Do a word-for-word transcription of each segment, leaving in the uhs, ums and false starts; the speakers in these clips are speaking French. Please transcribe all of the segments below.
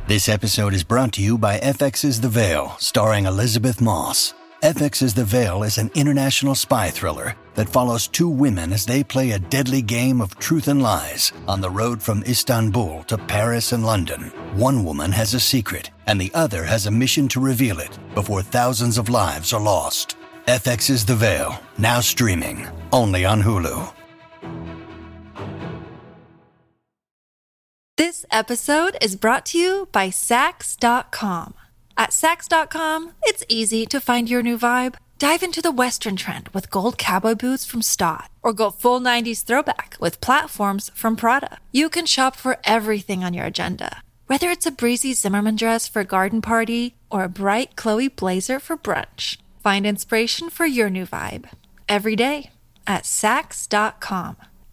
This episode is brought to you by F X's The Veil, starring Elizabeth Moss. F X's The Veil is an international spy thriller that follows two women as they play a deadly game of truth and lies on the road from Istanbul to Paris and London. One woman has a secret, and the other has a mission to reveal it before thousands of lives are lost. F X's The Veil, now streaming, only on Hulu. This episode is brought to you by Sax dot com. At Sax dot com, it's easy to find your new vibe. Dive into the Western trend with gold cowboy boots from Stott, or go full nineties throwback with platforms from Prada. You can shop for everything on your agenda, whether it's a breezy Zimmermann dress for a garden party or a bright Chloe blazer for brunch. Find inspiration for your new vibe every day at Sax dot com.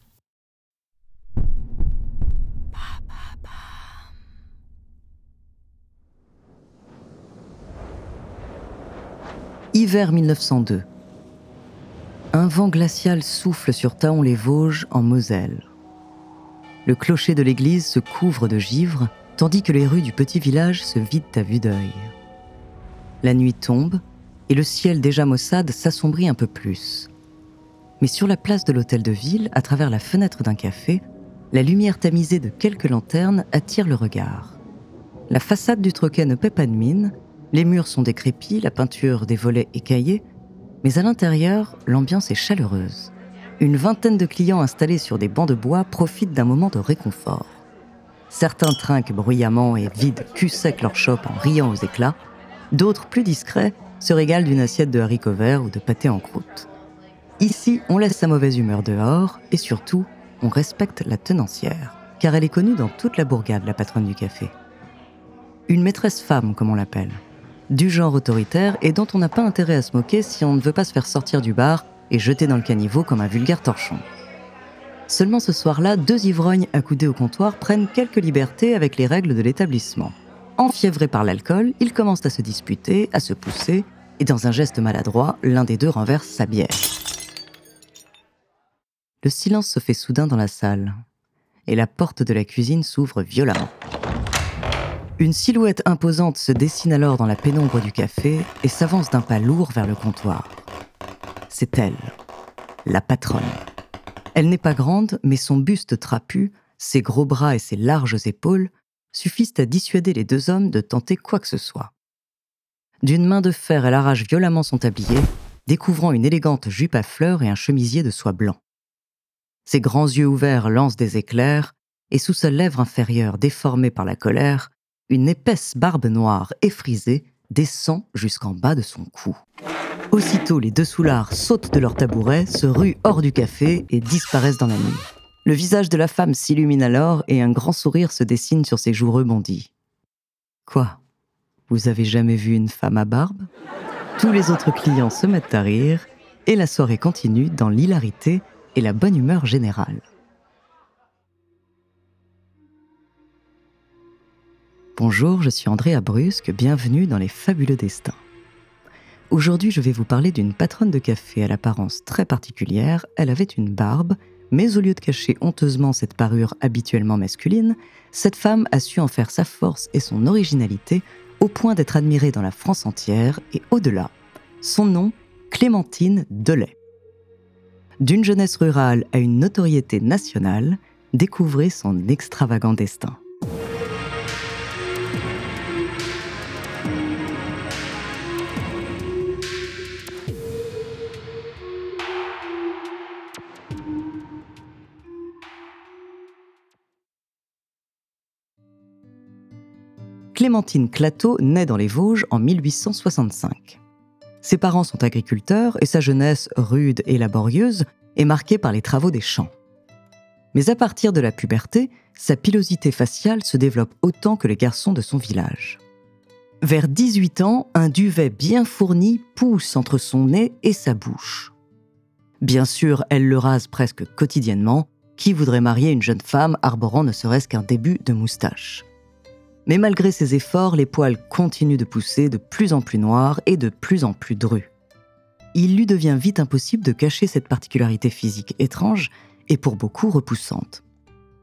Hiver mille neuf cent deux. Un vent glacial souffle sur Thaon-les-Vosges, en Moselle. Le clocher de l'église se couvre de givre, tandis que les rues du petit village se vident à vue d'œil. La nuit tombe, et le ciel déjà maussade s'assombrit un peu plus. Mais sur la place de l'hôtel de ville, à travers la fenêtre d'un café, la lumière tamisée de quelques lanternes attire le regard. La façade du troquet ne paie pas de mine. Les murs sont décrépits, la peinture des volets écaillée, mais à l'intérieur, l'ambiance est chaleureuse. Une vingtaine de clients installés sur des bancs de bois profitent d'un moment de réconfort. Certains trinquent bruyamment et vident cul sec leur chope en riant aux éclats. D'autres, plus discrets, se régalent d'une assiette de haricots verts ou de pâté en croûte. Ici, on laisse sa mauvaise humeur dehors et surtout, on respecte la tenancière, car elle est connue dans toute la bourgade, la patronne du café. Une maîtresse femme, comme on l'appelle. Du genre autoritaire et dont on n'a pas intérêt à se moquer si on ne veut pas se faire sortir du bar et jeter dans le caniveau comme un vulgaire torchon. Seulement ce soir-là, deux ivrognes accoudés au comptoir prennent quelques libertés avec les règles de l'établissement. Enfiévrés par l'alcool, ils commencent à se disputer, à se pousser, et dans un geste maladroit, l'un des deux renverse sa bière. Le silence se fait soudain dans la salle, et la porte de la cuisine s'ouvre violemment. Une silhouette imposante se dessine alors dans la pénombre du café et s'avance d'un pas lourd vers le comptoir. C'est elle, la patronne. Elle n'est pas grande, mais son buste trapu, ses gros bras et ses larges épaules suffisent à dissuader les deux hommes de tenter quoi que ce soit. D'une main de fer, elle arrache violemment son tablier, découvrant une élégante jupe à fleurs et un chemisier de soie blanc. Ses grands yeux ouverts lancent des éclairs, et sous sa lèvre inférieure déformée par la colère, une épaisse barbe noire effrisée descend jusqu'en bas de son cou. Aussitôt, les deux soulards sautent de leur tabouret, se ruent hors du café et disparaissent dans la nuit. Le visage de la femme s'illumine alors et un grand sourire se dessine sur ses joues rebondies. « Quoi ? Vous avez jamais vu une femme à barbe ?» Tous les autres clients se mettent à rire et la soirée continue dans l'hilarité et la bonne humeur générale. Bonjour, je suis Andrea Brusque, bienvenue dans Les Fabuleux Destins. Aujourd'hui, je vais vous parler d'une patronne de café à l'apparence très particulière. Elle avait une barbe, mais au lieu de cacher honteusement cette parure habituellement masculine, cette femme a su en faire sa force et son originalité au point d'être admirée dans la France entière et au-delà. Son nom, Clémentine Delay. D'une jeunesse rurale à une notoriété nationale, découvrez son extravagant destin. Clémentine Clateau naît dans les Vosges en mille huit cent soixante-cinq. Ses parents sont agriculteurs et sa jeunesse, rude et laborieuse, est marquée par les travaux des champs. Mais à partir de la puberté, sa pilosité faciale se développe autant que les garçons de son village. Vers dix-huit ans, un duvet bien fourni pousse entre son nez et sa bouche. Bien sûr, elle le rase presque quotidiennement. Qui voudrait marier une jeune femme arborant ne serait-ce qu'un début de moustache ? Mais malgré ses efforts, les poils continuent de pousser de plus en plus noirs et de plus en plus drus. Il lui devient vite impossible de cacher cette particularité physique étrange et pour beaucoup repoussante.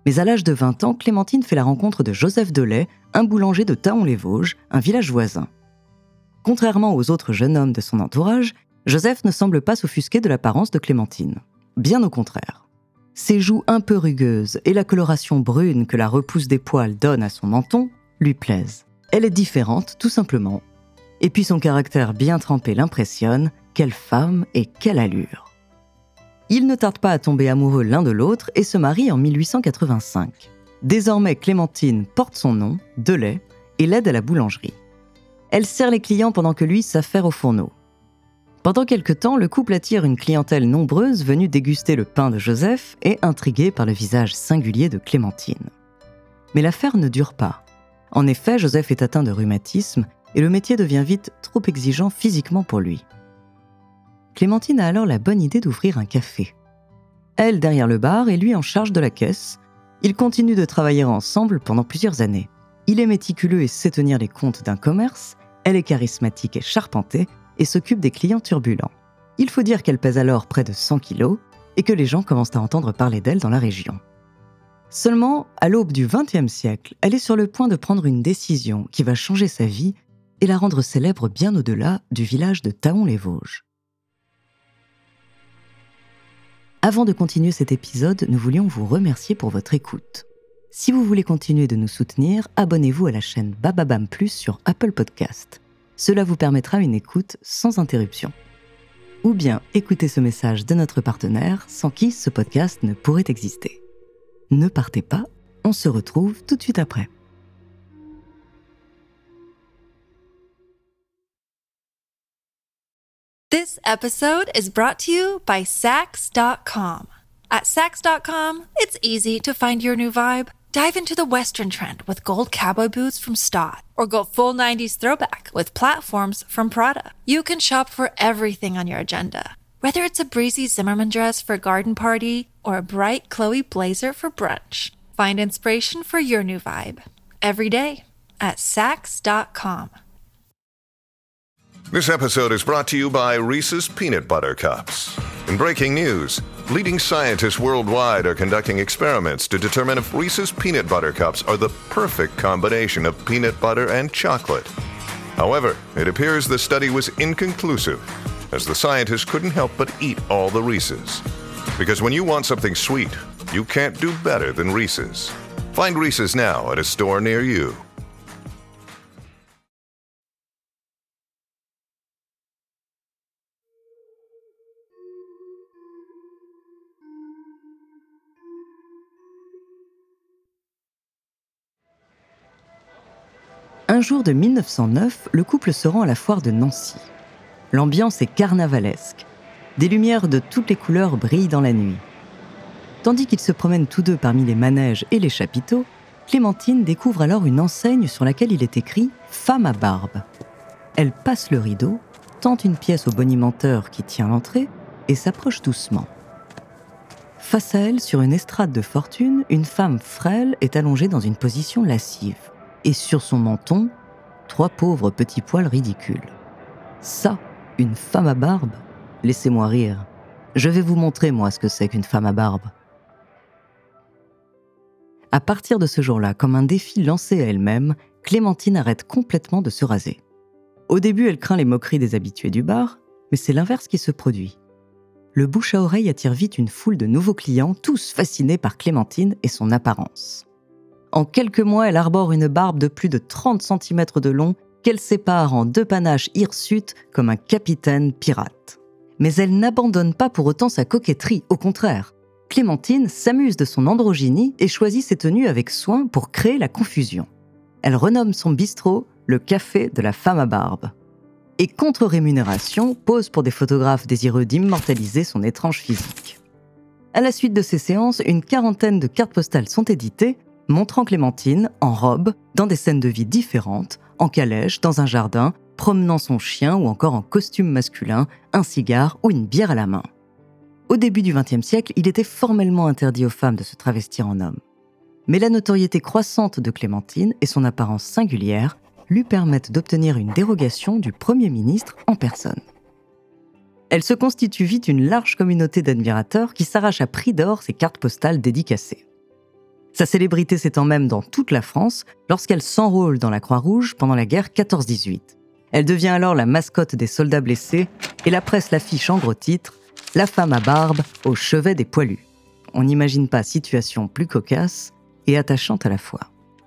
Mais à l'âge de vingt ans, Clémentine fait la rencontre de Joseph Delay, un boulanger de Thaon-les-Vosges, un village voisin. Contrairement aux autres jeunes hommes de son entourage, Joseph ne semble pas s'offusquer de l'apparence de Clémentine. Bien au contraire. Ses joues un peu rugueuses et la coloration brune que la repousse des poils donne à son menton lui plaisent. Elle est différente, tout simplement. Et puis son caractère bien trempé l'impressionne. Quelle femme et quelle allure. Ils ne tardent pas à tomber amoureux l'un de l'autre et se marient en mille huit cent quatre-vingt-cinq. Désormais, Clémentine porte son nom, Delay, et l'aide à la boulangerie. Elle sert les clients pendant que lui s'affaire au fourneau. Pendant quelque temps, le couple attire une clientèle nombreuse venue déguster le pain de Joseph et intriguée par le visage singulier de Clémentine. Mais l'affaire ne dure pas. En effet, Joseph est atteint de rhumatisme et le métier devient vite trop exigeant physiquement pour lui. Clémentine a alors la bonne idée d'ouvrir un café. Elle derrière le bar et lui en charge de la caisse. Ils continuent de travailler ensemble pendant plusieurs années. Il est méticuleux et sait tenir les comptes d'un commerce. Elle est charismatique et charpentée et s'occupe des clients turbulents. Il faut dire qu'elle pèse alors près de cent kilos et que les gens commencent à entendre parler d'elle dans la région. Seulement, à l'aube du vingtième siècle, elle est sur le point de prendre une décision qui va changer sa vie et la rendre célèbre bien au-delà du village de Thaon-les-Vosges. Avant de continuer cet épisode, nous voulions vous remercier pour votre écoute. Si vous voulez continuer de nous soutenir, abonnez-vous à la chaîne Bababam Plus sur Apple Podcast. Cela vous permettra une écoute sans interruption. Ou bien écoutez ce message de notre partenaire sans qui ce podcast ne pourrait exister. Ne partez pas, on se retrouve tout de suite après. This episode is brought to you by Sax dot com. At Sax dot com, it's easy to find your new vibe. Dive into the Western trend with gold cowboy boots from Stott, or go full nineties throwback with platforms from Prada. You can shop for everything on your agenda, whether it's a breezy Zimmermann dress for a garden party or a bright Chloe blazer for brunch. Find inspiration for your new vibe every day at Sax dot com. This episode is brought to you by Reese's Peanut Butter Cups. In breaking news, leading scientists worldwide are conducting experiments to determine if Reese's Peanut Butter Cups are the perfect combination of peanut butter and chocolate. However, it appears the study was inconclusive, as the scientists couldn't help but eat all the Reese's. Because when you want something sweet, you can't do better than Reese's. Find Reese's now at a store near you. Un jour de mille neuf cent neuf, le couple se rend à la foire de Nancy. L'ambiance est carnavalesque. Des lumières de toutes les couleurs brillent dans la nuit. Tandis qu'ils se promènent tous deux parmi les manèges et les chapiteaux, Clémentine découvre alors une enseigne sur laquelle il est écrit « Femme à barbe ». Elle passe le rideau, tente une pièce au bonimenteur qui tient l'entrée et s'approche doucement. Face à elle, sur une estrade de fortune, une femme frêle est allongée dans une position lascive. Et sur son menton, trois pauvres petits poils ridicules. Ça, une femme à barbe ? Laissez-moi rire. Je vais vous montrer, moi, ce que c'est qu'une femme à barbe. À partir de ce jour-là, comme un défi lancé à elle-même, Clémentine arrête complètement de se raser. Au début, elle craint les moqueries des habitués du bar, mais c'est l'inverse qui se produit. Le bouche à oreille attire vite une foule de nouveaux clients, tous fascinés par Clémentine et son apparence. En quelques mois, elle arbore une barbe de plus de trente centimètres de long qu'elle sépare en deux panaches hirsutes comme un capitaine pirate. Mais elle n'abandonne pas pour autant sa coquetterie, au contraire. Clémentine s'amuse de son androgynie et choisit ses tenues avec soin pour créer la confusion. Elle renomme son bistrot le Café de la Femme à Barbe. Et contre rémunération, pose pour des photographes désireux d'immortaliser son étrange physique. À la suite de ces séances, une quarantaine de cartes postales sont éditées, montrant Clémentine en robe, dans des scènes de vie différentes, en calèche, dans un jardin, promenant son chien ou encore en costume masculin, un cigare ou une bière à la main. Au début du vingtième siècle, il était formellement interdit aux femmes de se travestir en homme. Mais la notoriété croissante de Clémentine et son apparence singulière lui permettent d'obtenir une dérogation du Premier ministre en personne. Elle se constitue vite une large communauté d'admirateurs qui s'arrachent à prix d'or ses cartes postales dédicacées. Sa célébrité s'étend même dans toute la France lorsqu'elle s'enrôle dans la Croix-Rouge pendant la guerre quatorze dix-huit. Elle devient alors la mascotte des soldats blessés et la presse l'affiche en gros titre « La femme à barbe au chevet des poilus ». On n'imagine pas situation plus cocasse et attachante à la fois.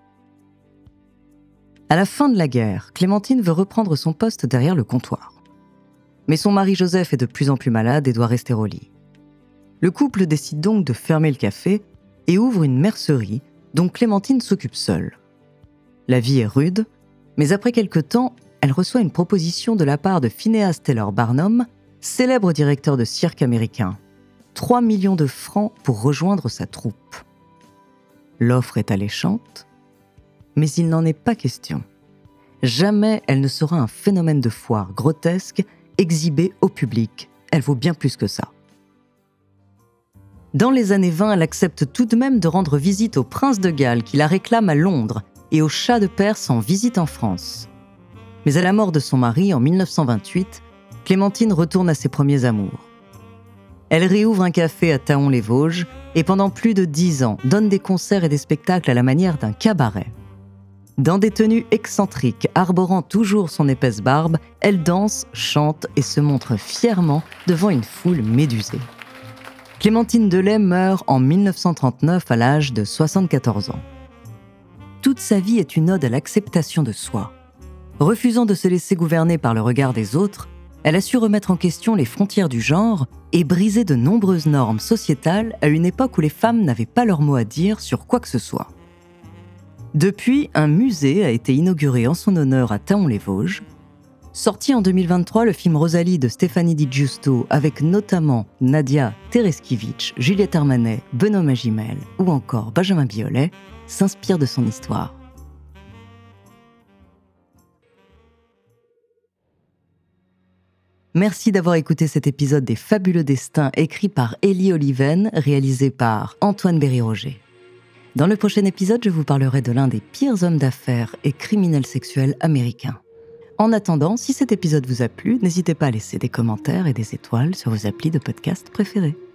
À la fin de la guerre, Clémentine veut reprendre son poste derrière le comptoir. Mais son mari Joseph est de plus en plus malade et doit rester au lit. Le couple décide donc de fermer le café et ouvre une mercerie dont Clémentine s'occupe seule. La vie est rude, mais après quelque temps, elle reçoit une proposition de la part de Phineas Taylor Barnum, célèbre directeur de cirque américain. trois millions de francs pour rejoindre sa troupe. L'offre est alléchante, mais il n'en est pas question. Jamais elle ne sera un phénomène de foire grotesque exhibé au public. Elle vaut bien plus que ça. Dans les années vingt, elle accepte tout de même de rendre visite au prince de Galles qui la réclame à Londres et au Shah de Perse en visite en France. Mais à la mort de son mari en mille neuf cent vingt-huit, Clémentine retourne à ses premiers amours. Elle réouvre un café à Thaon-les-Vosges et pendant plus de dix ans donne des concerts et des spectacles à la manière d'un cabaret. Dans des tenues excentriques, arborant toujours son épaisse barbe, elle danse, chante et se montre fièrement devant une foule médusée. Clémentine Delay meurt en mille neuf cent trente-neuf à l'âge de soixante-quatorze ans. Toute sa vie est une ode à l'acceptation de soi. Refusant de se laisser gouverner par le regard des autres, elle a su remettre en question les frontières du genre et briser de nombreuses normes sociétales à une époque où les femmes n'avaient pas leur mot à dire sur quoi que ce soit. Depuis, un musée a été inauguré en son honneur à Thaon-les-Vosges. Sorti en deux mille vingt-trois, le film Rosalie de Stéphanie Di Giusto, avec notamment Nadia Tereskevich, Juliette Armanet, Benoît Magimel ou encore Benjamin Biolay, s'inspire de son histoire. Merci d'avoir écouté cet épisode des Fabuleux Destins écrit par Élie Oliven, réalisé par Antoine Berry-Roger. Dans le prochain épisode, je vous parlerai de l'un des pires hommes d'affaires et criminels sexuels américains. En attendant, si cet épisode vous a plu, n'hésitez pas à laisser des commentaires et des étoiles sur vos applis de podcast préférés.